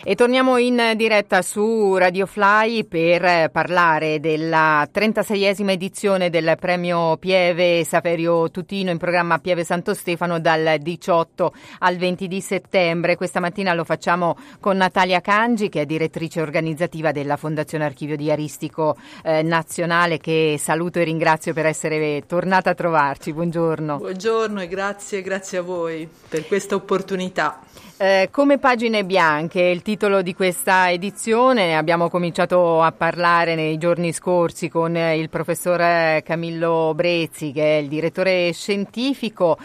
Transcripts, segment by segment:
E torniamo in diretta su Radio Fly per parlare della 36esima edizione del premio Pieve Saverio Tutino in programma Pieve Santo Stefano dal 18 al 20 di settembre. Questa mattina lo facciamo con Natalia Cangi, che è direttrice organizzativa della Fondazione Archivio Diaristico Nazionale, che saluto e ringrazio per essere tornata a trovarci. Buongiorno. Buongiorno e grazie a voi per questa opportunità. Come pagine bianche, il titolo di questa edizione, ne abbiamo cominciato a parlare nei giorni scorsi con il professor Camillo Brezzi, che è il direttore scientifico,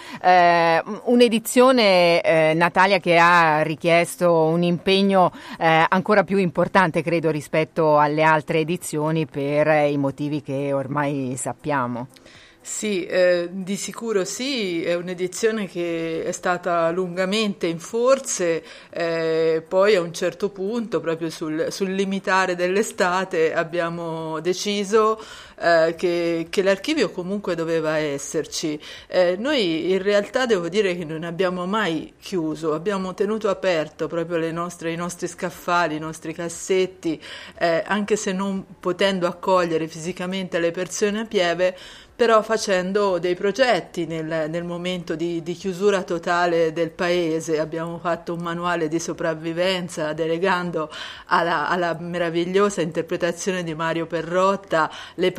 un'edizione, Natalia, che ha richiesto un impegno ancora più importante, credo, rispetto alle altre edizioni per i motivi che ormai sappiamo. Sì, di sicuro sì, è un'edizione che è stata lungamente in forze, poi a un certo punto, proprio sul limitare dell'estate, abbiamo deciso che l'archivio comunque doveva esserci. Noi in realtà devo dire che non abbiamo mai chiuso, abbiamo tenuto aperto proprio i nostri scaffali, i nostri cassetti, anche se non potendo accogliere fisicamente le persone a Pieve, però facendo dei progetti nel momento di chiusura totale del paese. Abbiamo fatto un manuale di sopravvivenza delegando alla meravigliosa interpretazione di Mario Perrotta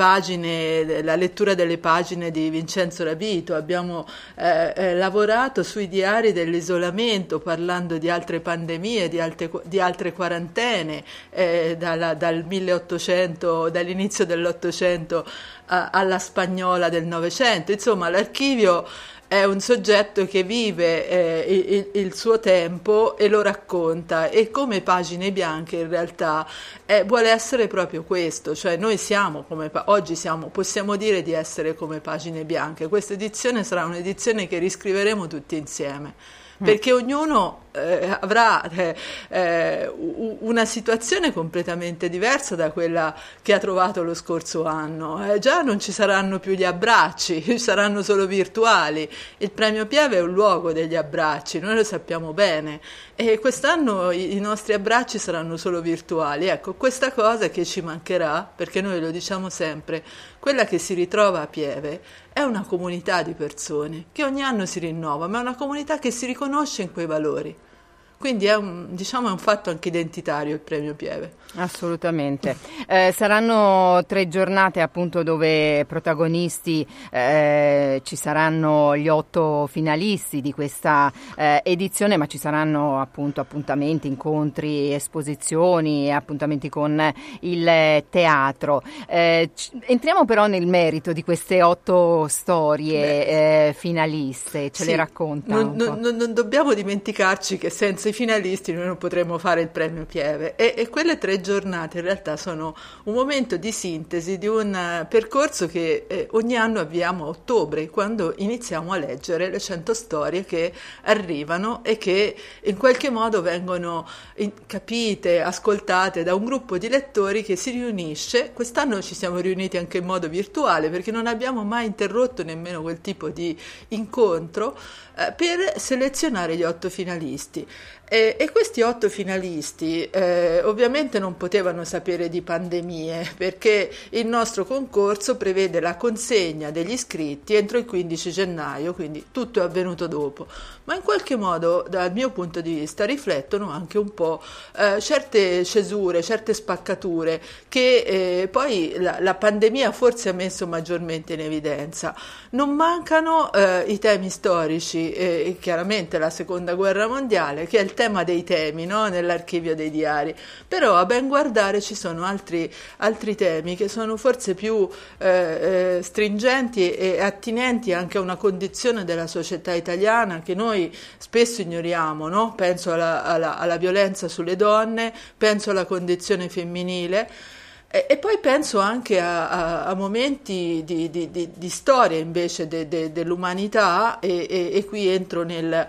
la lettura delle pagine di Vincenzo Ravito. Abbiamo lavorato sui diari dell'isolamento, parlando di altre pandemie, di altre quarantene, dal 1800, dall'inizio dell'Ottocento alla spagnola del Novecento. Insomma, l'archivio è un soggetto che vive il suo tempo e lo racconta, e come pagine bianche in realtà vuole essere proprio questo, cioè noi possiamo dire di essere come pagine bianche. Questa edizione sarà un'edizione che riscriveremo tutti insieme, perché ognuno avrà una situazione completamente diversa da quella che ha trovato lo scorso anno. Già non ci saranno più gli abbracci, ci saranno solo virtuali. Il premio Pieve è un luogo degli abbracci, noi lo sappiamo bene, e quest'anno i nostri abbracci saranno solo virtuali. Ecco, questa cosa che ci mancherà, perché noi lo diciamo sempre, quella che si ritrova a Pieve è una comunità di persone che ogni anno si rinnova, ma è una comunità che si riconosce in quei valori. Quindi è un fatto anche identitario il premio Pieve. Assolutamente. Saranno 3 giornate appunto dove protagonisti ci saranno gli 8 finalisti di questa edizione, ma ci saranno appunto appuntamenti, incontri, esposizioni, appuntamenti con il teatro. Entriamo però nel merito di queste 8 storie finaliste, le racconta? Non dobbiamo dimenticarci che senza i finalisti noi non potremo fare il premio Pieve, e quelle 3 giornate in realtà sono un momento di sintesi di un percorso che ogni anno avviamo a ottobre, quando iniziamo a leggere le 100 storie che arrivano e che in qualche modo vengono capite, ascoltate da un gruppo di lettori che si riunisce. Quest'anno ci siamo riuniti anche in modo virtuale, perché non abbiamo mai interrotto nemmeno quel tipo di incontro, per selezionare gli 8 finalisti. E questi 8 finalisti ovviamente non potevano sapere di pandemie, perché il nostro concorso prevede la consegna degli iscritti entro il 15 gennaio, quindi tutto è avvenuto dopo. Ma in qualche modo, dal mio punto di vista, riflettono anche un po' certe cesure, certe spaccature che poi la pandemia forse ha messo maggiormente in evidenza. Non mancano i temi storici, chiaramente la Seconda Guerra Mondiale, che è il tema dei temi, no? Nell'archivio dei diari, però a ben guardare ci sono altri temi che sono forse più stringenti e attinenti anche a una condizione della società italiana che noi spesso ignoriamo, no? Penso alla violenza sulle donne, penso alla condizione femminile. E poi penso anche a momenti di storia invece dell'umanità, e qui entro nella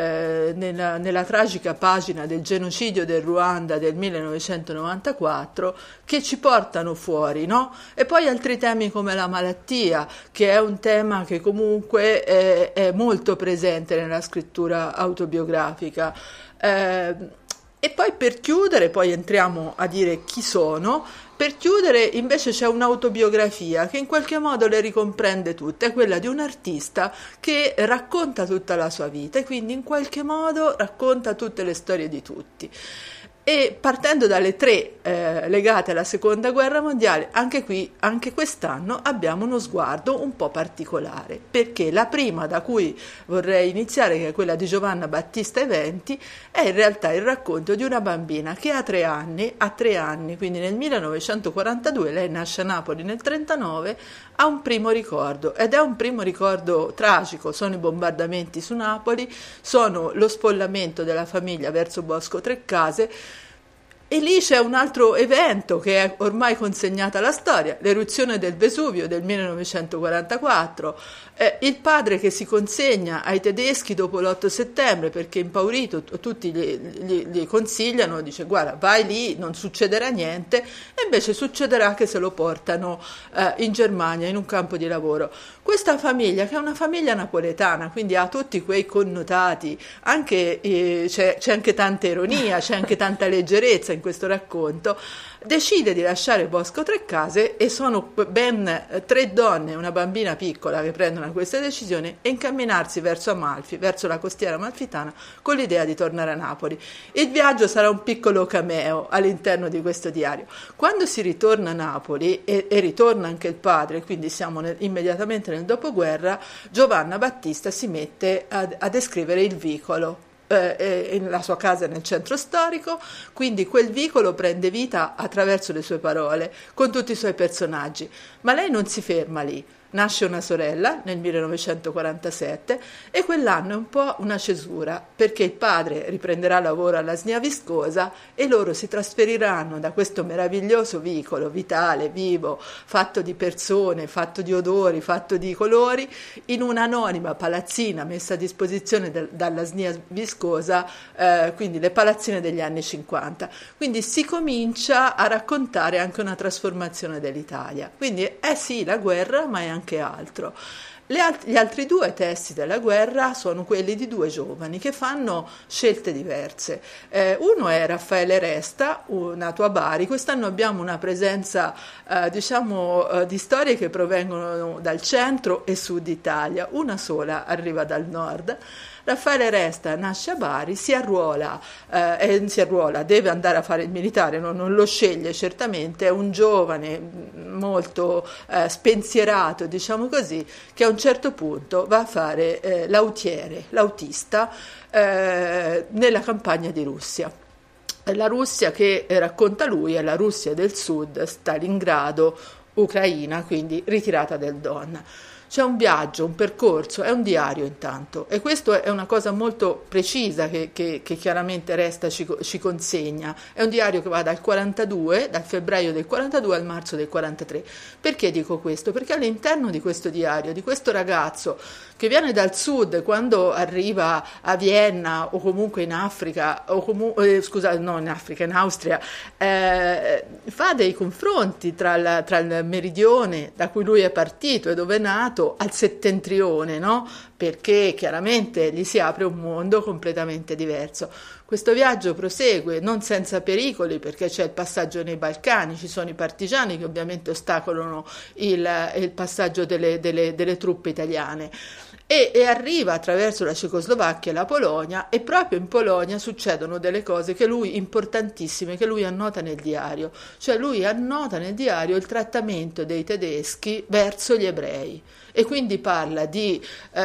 tragica pagina del genocidio del Ruanda del 1994, che ci portano fuori, no? E poi altri temi come la malattia, che è un tema che comunque è molto presente nella scrittura autobiografica. E poi per chiudere, poi entriamo a dire chi sono. Per chiudere invece c'è un'autobiografia che in qualche modo le ricomprende tutte, è quella di un artista che racconta tutta la sua vita e quindi in qualche modo racconta tutte le storie di tutti. E partendo dalle tre legate alla seconda guerra mondiale, anche quest'anno abbiamo uno sguardo un po' particolare, perché la prima da cui vorrei iniziare, che è quella di Giovanna Battista Eventi, è in realtà il racconto di una bambina che ha 3 anni, quindi nel 1942, lei nasce a Napoli nel 1939, ha un primo ricordo, ed è un primo ricordo tragico. Sono i bombardamenti su Napoli, sono lo spollamento della famiglia verso Bosco Trecase, e lì c'è un altro evento che è ormai consegnato alla storia, l'eruzione del Vesuvio del 1944, il padre che si consegna ai tedeschi dopo l'8 settembre perché impaurito, tutti gli consigliano, dice guarda vai lì, non succederà niente, e invece succederà che se lo portano in Germania in un campo di lavoro. Questa famiglia, che è una famiglia napoletana, quindi ha tutti quei connotati, anche, c'è anche tanta ironia, c'è anche tanta leggerezza in questo racconto, decide di lasciare Bosco Trecase, e sono ben 3 donne e una bambina piccola che prendono questa decisione, e incamminarsi verso Amalfi, verso la costiera amalfitana, con l'idea di tornare a Napoli. Il viaggio sarà un piccolo cameo all'interno di questo diario. Quando si ritorna a Napoli, e ritorna anche il padre, quindi siamo immediatamente nel dopoguerra, Giovanna Battista si mette a descrivere il vicolo. La sua casa è nel centro storico, quindi quel vicolo prende vita attraverso le sue parole, con tutti i suoi personaggi, ma lei non si ferma lì. Nasce una sorella nel 1947 e quell'anno è un po' una cesura, perché il padre riprenderà lavoro alla SNIA Viscosa e loro si trasferiranno da questo meraviglioso vicolo vitale, vivo, fatto di persone, fatto di odori, fatto di colori, in un'anonima palazzina messa a disposizione dalla SNIA Viscosa, quindi le palazzine degli anni 50. Quindi si comincia a raccontare anche una trasformazione dell'Italia. Quindi sì la guerra, ma è anche altro. Gli altri 2 testi della guerra sono quelli di 2 giovani che fanno scelte diverse. Uno è Raffaele Resta, nato a Bari. Quest'anno abbiamo una presenza di storie che provengono dal centro e sud Italia, una sola arriva dal nord. Raffaele Resta nasce a Bari, si arruola, deve andare a fare il militare, non lo sceglie certamente, è un giovane molto spensierato, diciamo così, che a un certo punto va a fare l'autista nella campagna di Russia. La Russia che racconta lui è la Russia del Sud, Stalingrado, Ucraina, quindi ritirata del Don. C'è un viaggio, un percorso, è un diario intanto, e questo è una cosa molto precisa che chiaramente Resta ci consegna. È un diario che va dal febbraio del 42 al marzo del 43. Perché dico questo? Perché all'interno di questo diario, di questo ragazzo che viene dal sud, quando arriva a Vienna o comunque in Africa, in Austria, fa dei confronti tra il meridione da cui lui è partito e dove è nato al settentrione, no? Perché chiaramente gli si apre un mondo completamente diverso. Questo viaggio prosegue non senza pericoli, perché c'è il passaggio nei Balcani, ci sono i partigiani che ovviamente ostacolano il passaggio delle truppe italiane. E arriva attraverso la Cecoslovacchia e la Polonia, e proprio in Polonia succedono delle cose importantissime che lui annota nel diario. Cioè lui annota nel diario il trattamento dei tedeschi verso gli ebrei, e quindi parla di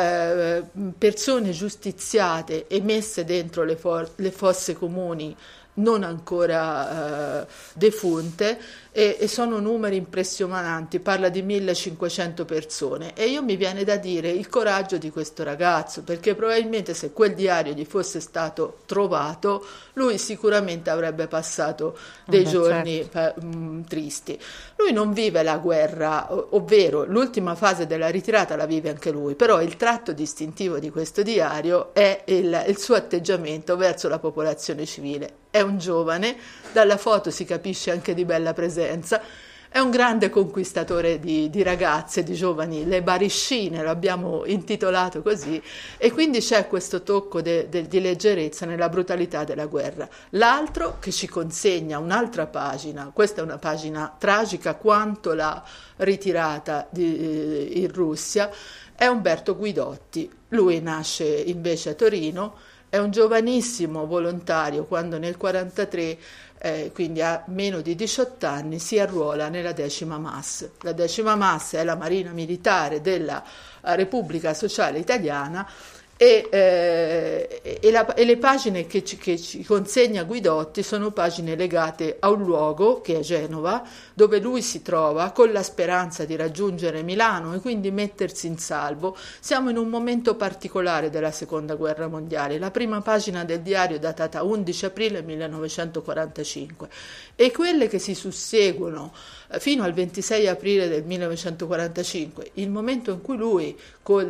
persone giustiziate e messe dentro le fosse comuni non ancora defunte, e sono numeri impressionanti, parla di 1500 persone, e mi viene da dire il coraggio di questo ragazzo, perché probabilmente se quel diario gli fosse stato trovato, lui sicuramente avrebbe passato dei giorni tristi. Lui non vive la guerra, ovvero l'ultima fase della ritirata la vive anche lui, però il tratto distintivo di questo diario è il suo atteggiamento verso la popolazione civile. È un giovane, dalla foto si capisce anche di bella presenza, È un grande conquistatore di ragazze, di giovani, le bariscine, l'abbiamo intitolato così, e quindi c'è questo tocco di leggerezza nella brutalità della guerra. L'altro che ci consegna un'altra pagina, questa è una pagina tragica quanto la ritirata in Russia, è Umberto Guidotti. Lui nasce invece a Torino, è un giovanissimo volontario quando nel 1943, quindi ha meno di 18 anni, si arruola nella 10ª MAS. La 10ª MAS è la Marina Militare della Repubblica Sociale Italiana, e le pagine che ci consegna Guidotti sono pagine legate a un luogo che è Genova, dove lui si trova con la speranza di raggiungere Milano e quindi mettersi in salvo. Siamo in un momento particolare della Seconda Guerra Mondiale. La prima pagina del diario è datata 11 aprile 1945 e quelle che si susseguono fino al 26 aprile del 1945, il momento in cui lui, con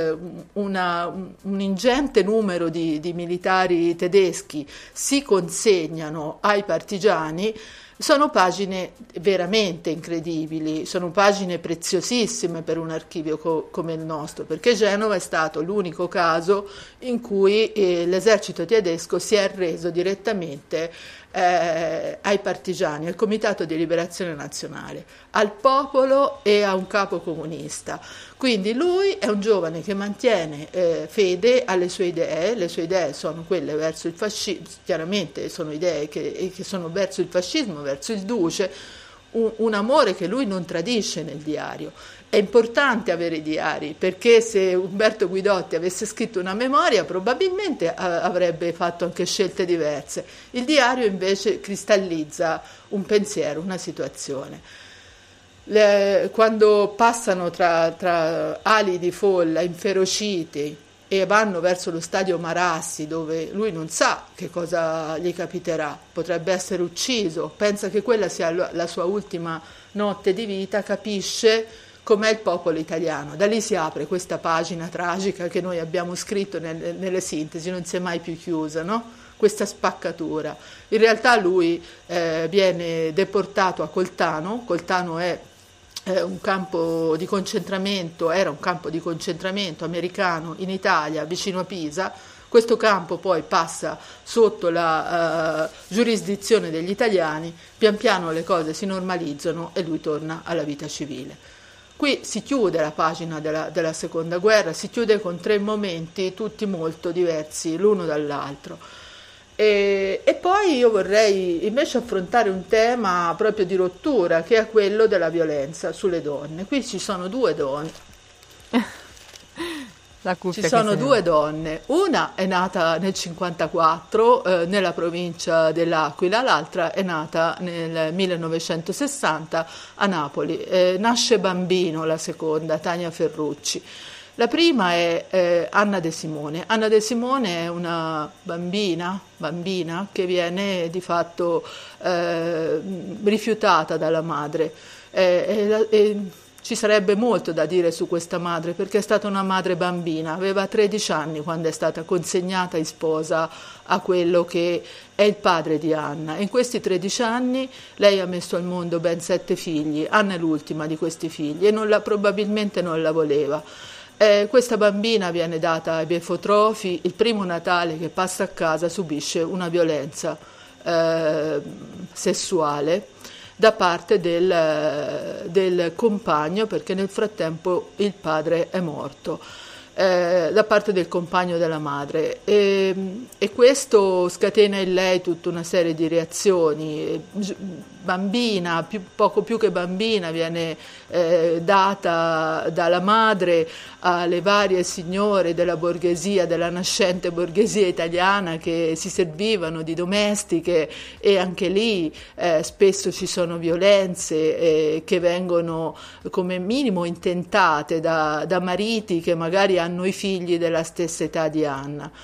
un ingente numero di militari tedeschi, si consegnano ai partigiani, sono pagine veramente incredibili, sono pagine preziosissime per un archivio come il nostro, perché Genova è stato l'unico caso in cui l'esercito tedesco si è arreso direttamente ai partigiani, al Comitato di Liberazione Nazionale, al popolo e a un capo comunista. Quindi lui è un giovane che mantiene fede alle sue idee. Le sue idee sono quelle verso il fascismo, chiaramente sono idee che sono verso il fascismo, verso il duce, un amore che lui non tradisce nel diario. È importante avere i diari, perché se Umberto Guidotti avesse scritto una memoria probabilmente avrebbe fatto anche scelte diverse. Il diario invece cristallizza un pensiero, una situazione. Quando passano tra ali di folla inferociti e vanno verso lo stadio Marassi, dove lui non sa che cosa gli capiterà, potrebbe essere ucciso, pensa che quella sia la sua ultima notte di vita, capisce com'è il popolo italiano. Da lì si apre questa pagina tragica che noi abbiamo scritto nelle sintesi, non si è mai più chiusa, no? Questa spaccatura. In realtà lui viene deportato a Coltano. Coltano è un campo di concentramento, era un campo di concentramento americano in Italia, vicino a Pisa. Questo campo poi passa sotto la giurisdizione degli italiani, pian piano le cose si normalizzano e lui torna alla vita civile. Qui si chiude la pagina della Seconda Guerra, si chiude con 3 momenti tutti molto diversi l'uno dall'altro. E poi io vorrei invece affrontare un tema proprio di rottura, che è quello della violenza sulle donne. Qui ci sono 2 donne. Ci sono 2 donne, una è nata nel 1954 nella provincia dell'Aquila, l'altra è nata nel 1960 a Napoli. Nasce Bambino, la seconda, Tania Ferrucci. La prima è Anna De Simone. Anna De Simone è una bambina che viene di fatto rifiutata dalla madre. Ci sarebbe molto da dire su questa madre, perché è stata una madre bambina, aveva 13 anni quando è stata consegnata in sposa a quello che è il padre di Anna. In questi 13 anni lei ha messo al mondo ben 7 figli, Anna è l'ultima di questi figli e probabilmente non la voleva. Questa bambina viene data ai befotrofi, il primo Natale che passa a casa subisce una violenza sessuale da parte del compagno, perché nel frattempo il padre è morto, da parte del compagno della madre, e questo scatena in lei tutta una serie di reazioni. Bambina, poco più che bambina, viene data dalla madre alle varie signore della borghesia, della nascente borghesia italiana, che si servivano di domestiche, e anche lì spesso ci sono violenze che vengono come minimo intentate da mariti che magari hanno i figli della stessa età di Anna.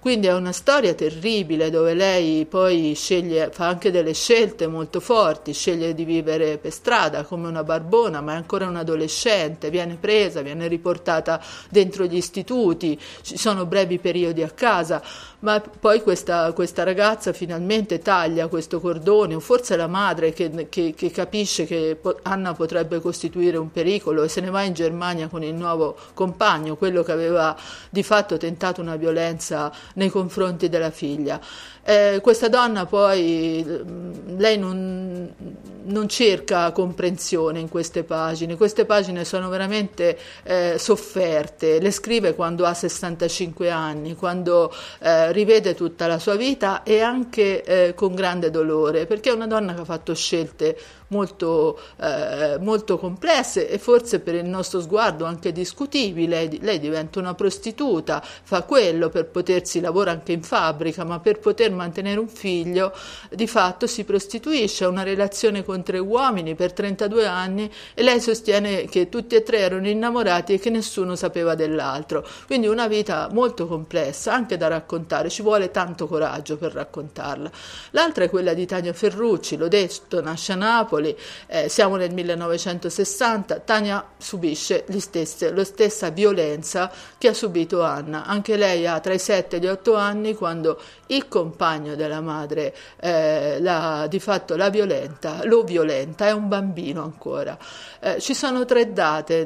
Quindi è una storia terribile dove lei poi fa anche delle scelte molto forti, sceglie di vivere per strada come una barbona, ma è ancora un adolescente, viene presa, viene riportata dentro gli istituti, ci sono brevi periodi a casa, ma poi questa ragazza finalmente taglia questo cordone, o forse è la madre che capisce che Anna potrebbe costituire un pericolo e se ne va in Germania con il nuovo compagno, quello che aveva di fatto tentato una violenza nei confronti della figlia. Questa donna poi, lei non cerca comprensione in queste pagine sono veramente sofferte, le scrive quando ha 65 anni, quando rivede tutta la sua vita e anche con grande dolore, perché è una donna che ha fatto scelte molto complesse e forse per il nostro sguardo anche discutibili. Lei diventa una prostituta, fa quello per potersi, lavora anche in fabbrica, ma per poter mantenere un figlio di fatto si prostituisce, ha una relazione con 3 uomini per 32 anni e lei sostiene che tutti e 3 erano innamorati e che nessuno sapeva dell'altro. Quindi una vita molto complessa, anche da raccontare, ci vuole tanto coraggio per raccontarla. L'altra è quella di Tania Ferrucci, l'ho detto, nasce a Napoli, siamo nel 1960, Tania subisce la stessa violenza che ha subito Anna, anche lei ha tra i 7 e gli 8 anni quando il compagno della madre di fatto lo violenta, è un bambino ancora. Ci sono 3 date,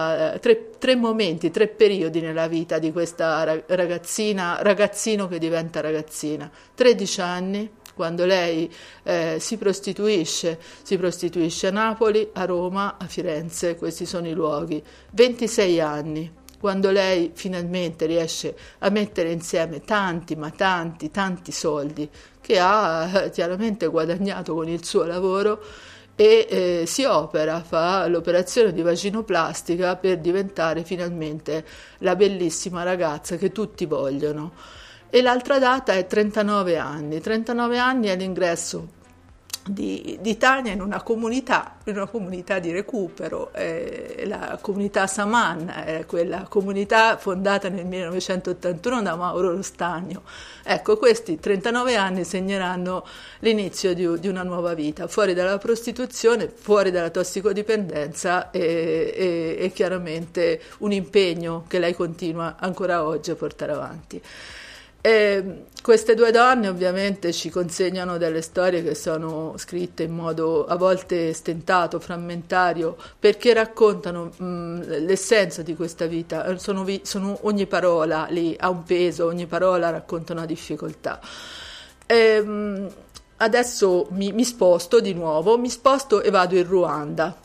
3 momenti, 3 periodi nella vita di questa ragazzino che diventa ragazzina. 13 anni, quando lei si prostituisce a Napoli, a Roma, a Firenze, questi sono i luoghi. 26 anni, quando lei finalmente riesce a mettere insieme tanti soldi che ha chiaramente guadagnato con il suo lavoro e si fa l'operazione di vaginoplastica per diventare finalmente la bellissima ragazza che tutti vogliono. E l'altra data è 39 anni. 39 anni è l'ingresso di Tania in una comunità di recupero, la comunità Saman, quella comunità fondata nel 1981 da Mauro Rostagno. Ecco, questi 39 anni segneranno l'inizio di una nuova vita, fuori dalla prostituzione, fuori dalla tossicodipendenza e chiaramente un impegno che lei continua ancora oggi a portare avanti. Queste 2 donne ovviamente ci consegnano delle storie che sono scritte in modo a volte stentato, frammentario, perché raccontano l'essenza di questa vita. Ogni parola lì ha un peso, ogni parola racconta una difficoltà. Adesso mi sposto di nuovo, e vado in Ruanda.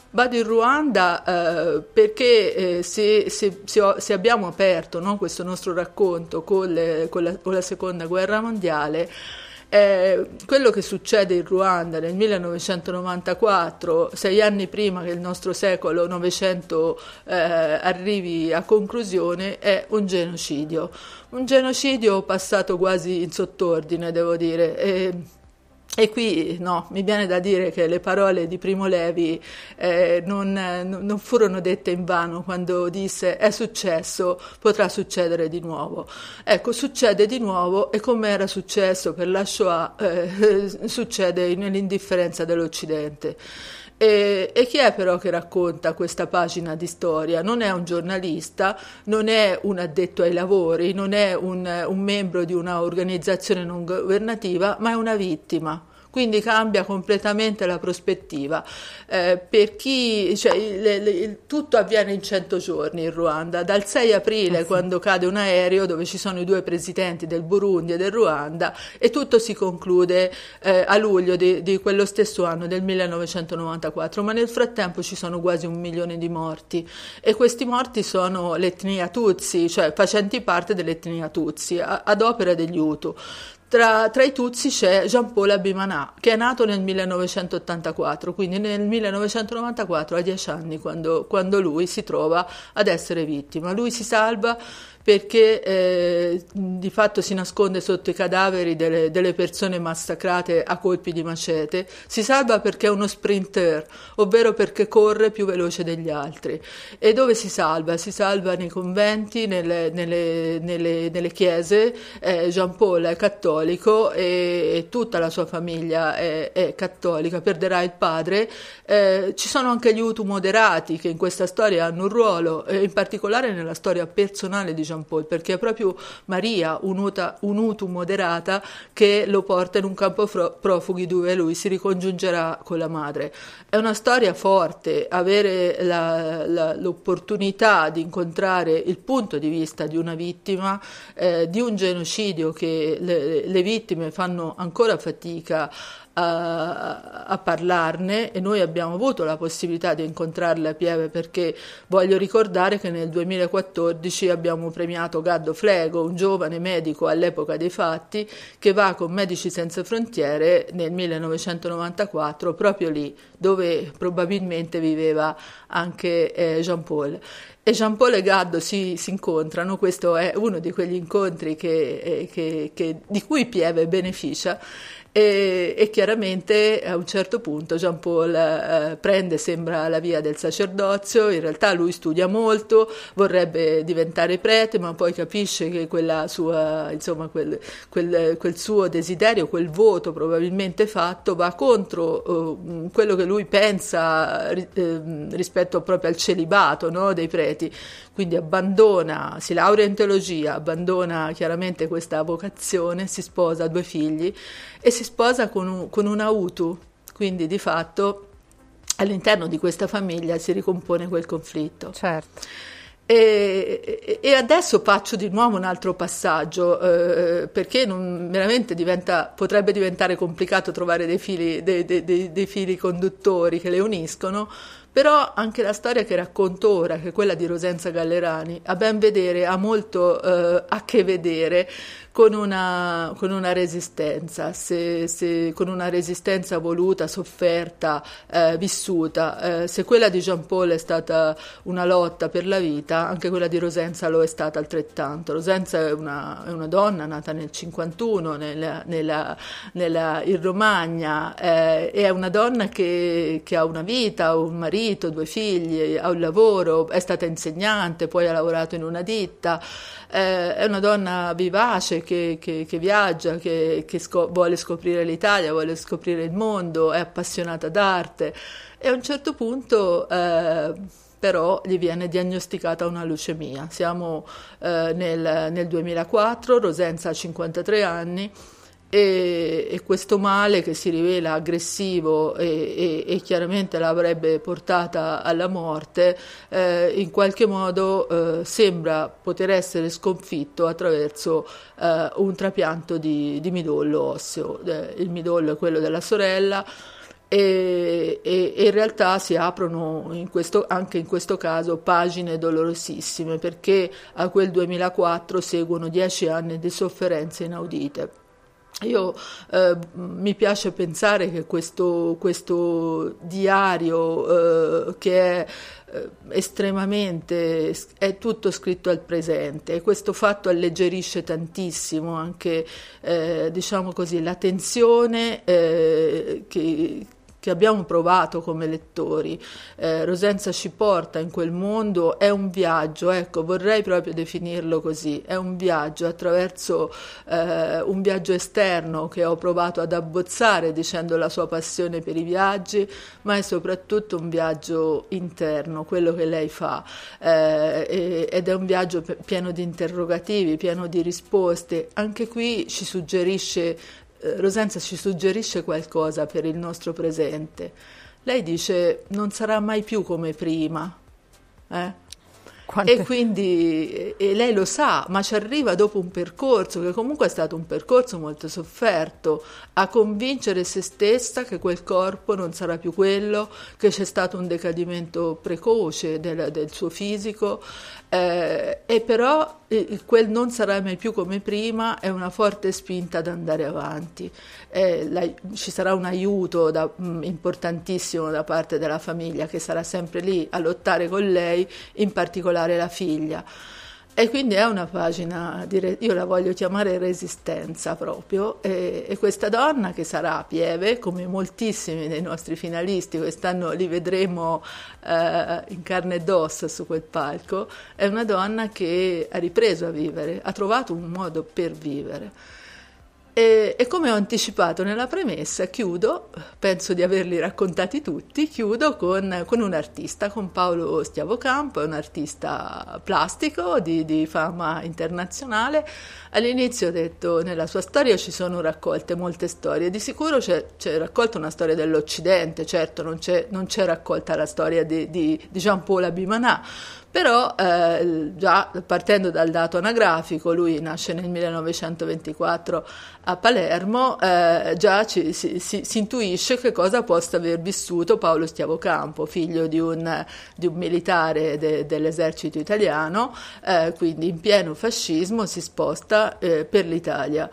Perché se abbiamo aperto, no, questo nostro racconto con la Seconda Guerra Mondiale, quello che succede in Ruanda nel 1994, 6 anni prima che il nostro secolo Novecento arrivi a conclusione, è un genocidio passato quasi in sottordine, devo dire. E qui no, mi viene da dire che le parole di Primo Levi non furono dette invano quando disse è successo, potrà succedere di nuovo. Ecco, succede di nuovo e come era successo per la Shoah succede nell'indifferenza dell'Occidente. E chi è però che racconta questa pagina di storia? Non è un giornalista, non è un addetto ai lavori, non è un membro di una organizzazione non governativa, ma è una vittima. Quindi cambia completamente la prospettiva. Per chi, tutto avviene in 100 giorni in Ruanda, dal 6 aprile quando cade un aereo dove ci sono i 2 presidenti del Burundi e del Ruanda e tutto si conclude a luglio di quello stesso anno, del 1994, ma nel frattempo ci sono quasi 1 milione di morti e questi morti sono l'etnia Tutsi, cioè facenti parte dell'etnia Tutsi ad opera degli Hutu. Tra i Tutsi c'è Jean Paul Abimanà, che è nato nel 1984, quindi nel 1994 ha 10 anni quando lui si trova ad essere vittima. Lui si salva perché di fatto si nasconde sotto i cadaveri delle persone massacrate a colpi di macete. Si salva perché è uno sprinter, ovvero perché corre più veloce degli altri. E dove si salva? Si salva nei conventi, nelle chiese. Jean Paul è cattolico e tutta la sua famiglia è cattolica, perderà il padre. Ci sono anche gli Hutu moderati che in questa storia hanno un ruolo, in particolare nella storia personale di Jean Paul, perché è proprio Maria, un Hutu moderata, che lo porta in un campo profughi dove lui si ricongiungerà con la madre. È una storia forte, avere l'opportunità di incontrare il punto di vista di una vittima di un genocidio che le vittime fanno ancora fatica a parlarne, e noi abbiamo avuto la possibilità di incontrarle a Pieve, perché voglio ricordare che nel 2014 abbiamo premiato Gaddo Flego, un giovane medico all'epoca dei fatti che va con Medici Senza Frontiere nel 1994 proprio lì dove probabilmente viveva anche Jean Paul. E Jean Paul e Gaddo si incontrano. Questo è uno di quegli incontri di cui Pieve beneficia. E chiaramente a un certo punto Jean Paul sembra la via del sacerdozio. In realtà lui studia molto, vorrebbe diventare prete, ma poi capisce che quella sua, insomma, quel suo desiderio, quel voto probabilmente fatto, va contro quello che lui pensa rispetto proprio al celibato, no, dei preti. Quindi si laurea in teologia, abbandona chiaramente questa vocazione, si sposa, ha 2 figli e si sposa con una Hutu, quindi di fatto all'interno di questa famiglia si ricompone quel conflitto. Certo. E adesso faccio di nuovo un altro passaggio, perché veramente potrebbe diventare complicato trovare dei fili conduttori che le uniscono. Però anche la storia che racconto ora, che è quella di Rosenza Gallerani, ha molto a che vedere con una resistenza, con una resistenza voluta, sofferta, vissuta. Se quella di Jean Paul è stata una lotta per la vita, anche quella di Rosenza lo è stata altrettanto. Rosenza è una donna nata nel 51 in Romagna, è una donna che ha una vita, un marito, 2 figli, ha un lavoro, è stata insegnante, poi ha lavorato in una ditta. È una donna vivace che viaggia, che vuole scoprire l'Italia, vuole scoprire il mondo, è appassionata d'arte, e a un certo punto però gli viene diagnosticata una leucemia. Siamo nel 2004, Rosenza ha 53 anni, e questo male, che si rivela aggressivo e chiaramente l'avrebbe portata alla morte, in qualche modo sembra poter essere sconfitto attraverso un trapianto di midollo osseo. Il midollo è quello della sorella, e in realtà si aprono anche in questo caso pagine dolorosissime, perché a quel 2004 seguono 10 anni di sofferenze inaudite. Mi piace pensare che questo diario che è estremamente, è tutto scritto al presente, e questo fatto alleggerisce tantissimo anche diciamo così la tensione che abbiamo provato come lettori. Rosenza ci porta in quel mondo, è un viaggio, ecco, vorrei proprio definirlo così, è un viaggio attraverso un viaggio esterno che ho provato ad abbozzare dicendo la sua passione per i viaggi, ma è soprattutto un viaggio interno, quello che lei fa, ed è un viaggio pieno di interrogativi, pieno di risposte. Anche qui Rosenza ci suggerisce qualcosa per il nostro presente. Lei dice: non sarà mai più come prima. E quindi lei lo sa, ma ci arriva dopo un percorso che comunque è stato un percorso molto sofferto, a convincere se stessa che quel corpo non sarà più quello, che c'è stato un decadimento precoce del suo fisico, e però quel non sarà mai più come prima è una forte spinta ad andare avanti. Ci sarà un aiuto importantissimo da parte della famiglia, che sarà sempre lì a lottare con lei, in particolare la figlia. E quindi è una pagina, io la voglio chiamare resistenza proprio, e questa donna che sarà a Pieve, come moltissimi dei nostri finalisti, quest'anno li vedremo in carne ed ossa su quel palco, è una donna che ha ripreso a vivere, ha trovato un modo per vivere. E come ho anticipato nella premessa, chiudo, penso di averli raccontati tutti, chiudo con un artista, con Paolo Stiavocampo, è un artista plastico di fama internazionale. All'inizio ho detto, nella sua storia ci sono raccolte molte storie, di sicuro c'è raccolta una storia dell'Occidente, certo non c'è raccolta la storia di Jean-Paul Abimanà, però già partendo dal dato anagrafico, lui nasce nel 1924 a Palermo, già si intuisce che cosa possa aver vissuto Paolo Stiavocampo, figlio di un militare dell'esercito italiano, quindi in pieno fascismo si sposta per l'Italia.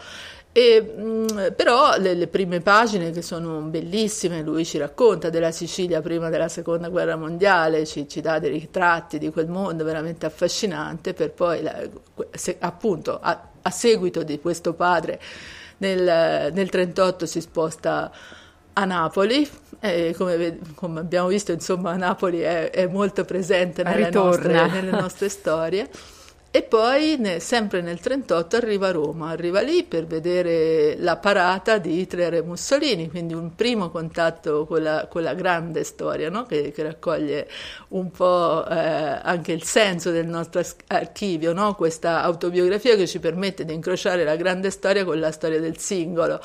Però le prime pagine, che sono bellissime, lui ci racconta della Sicilia prima della seconda guerra mondiale, ci dà dei ritratti di quel mondo veramente affascinante, per poi appunto a seguito di questo padre nel 1938 si sposta a Napoli, come abbiamo visto, insomma, Napoli è molto presente nelle nostre storie. E poi sempre nel 1938 arriva a Roma, arriva lì per vedere la parata di Hitler e Mussolini, quindi un primo contatto con la grande storia, no? che raccoglie un po' anche il senso del nostro archivio, no? Questa autobiografia che ci permette di incrociare la grande storia con la storia del singolo.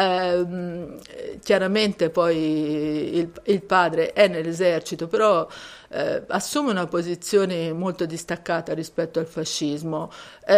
Chiaramente poi il padre è nell'esercito, però assume una posizione molto distaccata rispetto al fascismo,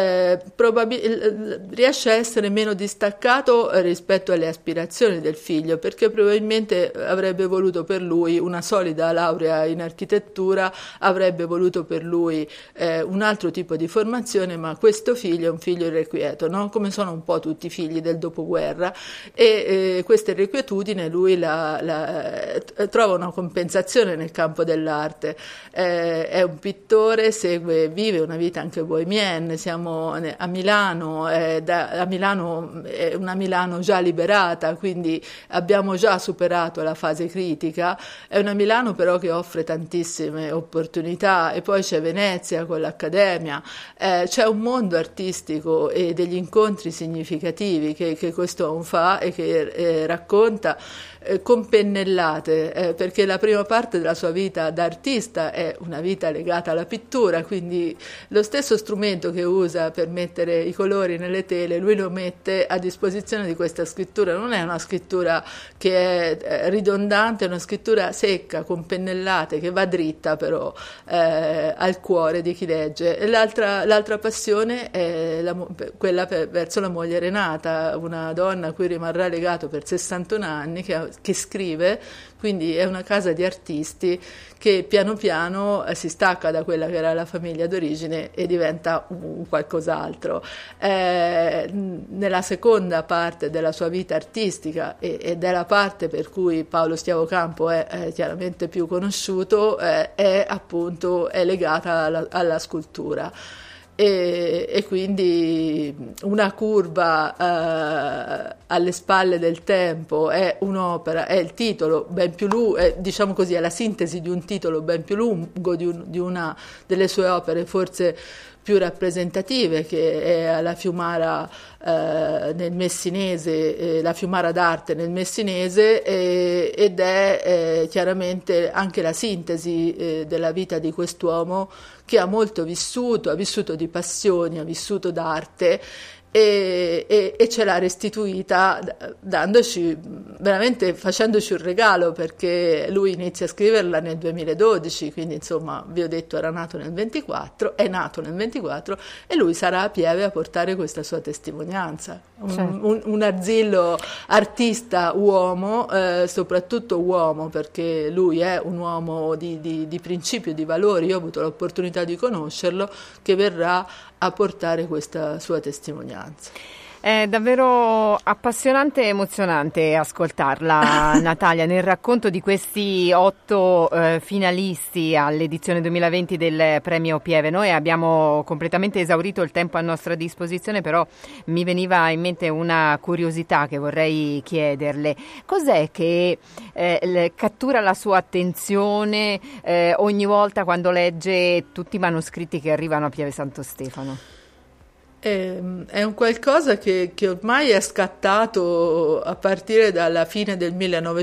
riesce a essere meno distaccato rispetto alle aspirazioni del figlio, perché probabilmente avrebbe voluto per lui una solida laurea in architettura, avrebbe voluto per lui un altro tipo di formazione, ma questo figlio è un figlio irrequieto, no? Come sono un po' tutti i figli del dopoguerra, e questa irrequietudine lui trova una compensazione nel campo dell'arte. È un pittore, vive una vita anche bohemienne, siamo a Milano, a Milano è una Milano già liberata, quindi abbiamo già superato la fase critica, è una Milano però che offre tantissime opportunità, e poi c'è Venezia con l'Accademia, c'è un mondo artistico e degli incontri significativi che questo fa e che racconta con pennellate, perché la prima parte della sua vita da artista è una vita legata alla pittura, quindi lo stesso strumento che usa per mettere i colori nelle tele, lui lo mette a disposizione di questa scrittura. Non è una scrittura che è ridondante, è una scrittura secca, con pennellate, che va dritta però al cuore di chi legge. E l'altra passione è quella verso la moglie Renata, una donna a cui rimarrà legato per 61 anni, che scrive, quindi è una casa di artisti che piano piano si stacca da quella che era la famiglia d'origine e diventa un qualcos'altro. Nella seconda parte della sua vita artistica, ed è la parte per cui Paolo Stiavocampo è chiaramente più conosciuto, è legata alla scultura. E quindi una curva alle spalle del tempo è un'opera, è il titolo ben più lungo, diciamo così, è la sintesi di un titolo ben più lungo di una delle sue opere forse più rappresentative, che è la Fiumara nel Messinese, la Fiumara d'arte nel Messinese, ed è chiaramente anche la sintesi della vita di quest'uomo che ha molto vissuto, ha vissuto di passioni, ha vissuto d'arte, e ce l'ha restituita dandoci, veramente facendoci un regalo, perché lui inizia a scriverla nel 2012, quindi insomma vi ho detto è nato nel 24, e lui sarà a Pieve a portare questa sua testimonianza. Certo. Un arzillo artista uomo, soprattutto uomo, perché lui è un uomo di principio, di valori. Io ho avuto l'opportunità di conoscerlo, che verrà a portare questa sua testimonianza. È davvero appassionante e emozionante ascoltarla, Natalia, nel racconto di questi 8 finalisti all'edizione 2020 del Premio Pieve. Noi abbiamo completamente esaurito il tempo a nostra disposizione, però mi veniva in mente una curiosità che vorrei chiederle. Cos'è che cattura la sua attenzione ogni volta quando legge tutti i manoscritti che arrivano a Pieve Santo Stefano? È un qualcosa che ormai è scattato a partire dalla fine del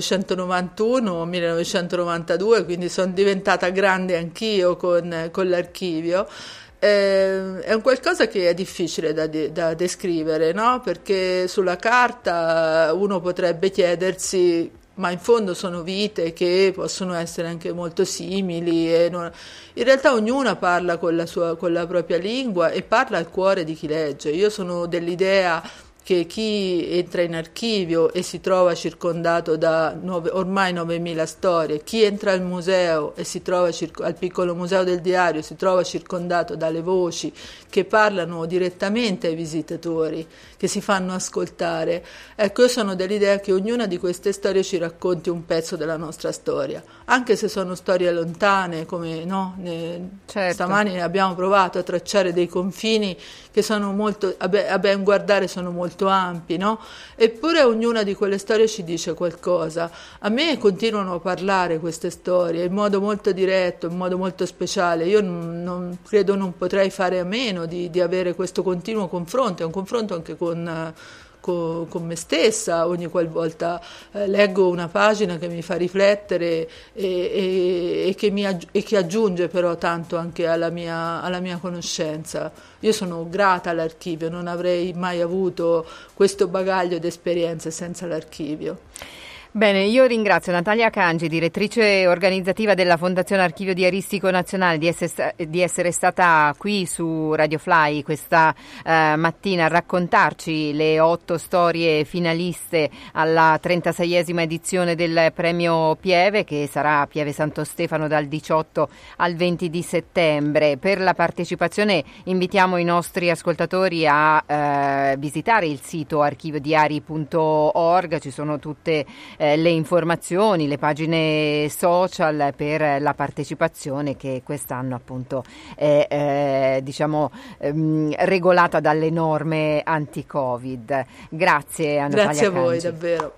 1991-1992, quindi sono diventata grande anch'io con l'archivio. È un qualcosa che è difficile da descrivere, no? Perché sulla carta uno potrebbe chiedersi: ma in fondo sono vite che possono essere anche molto simili in realtà ognuna parla con la propria lingua e parla al cuore di chi legge. Io sono dell'idea che chi entra in archivio e si trova circondato da ormai 9.000 storie, chi entra al museo e si trova al piccolo museo del diario, si trova circondato dalle voci che parlano direttamente ai visitatori, che si fanno ascoltare. Ecco, io sono dell'idea che ognuna di queste storie ci racconti un pezzo della nostra storia, anche se sono storie lontane, come no, certo. Stamani abbiamo provato a tracciare dei confini che sono molto, a ben guardare, sono molto ampi, no? Eppure ognuna di quelle storie ci dice qualcosa. A me continuano a parlare queste storie in modo molto diretto, in modo molto speciale. Io non credo, non potrei fare a meno di avere questo continuo confronto, è un confronto anche con me stessa. Ogni qualvolta leggo una pagina che mi fa riflettere e che aggiunge però tanto anche alla mia conoscenza. Io sono grata all'archivio, non avrei mai avuto questo bagaglio di esperienze senza l'archivio. Bene, io ringrazio Natalia Cangi, direttrice organizzativa della Fondazione Archivio Diaristico Nazionale, di essere stata qui su Radio Fly questa mattina a raccontarci le 8 storie finaliste alla 36esima edizione del Premio Pieve, che sarà a Pieve Santo Stefano dal 18 al 20 di settembre. Per la partecipazione invitiamo i nostri ascoltatori a visitare il sito archiviodiari.org, ci sono tutte le informazioni, le pagine social per la partecipazione, che quest'anno appunto è regolata dalle norme anti-Covid. Grazie a Natalia Grazie a voi, Cangi. davvero.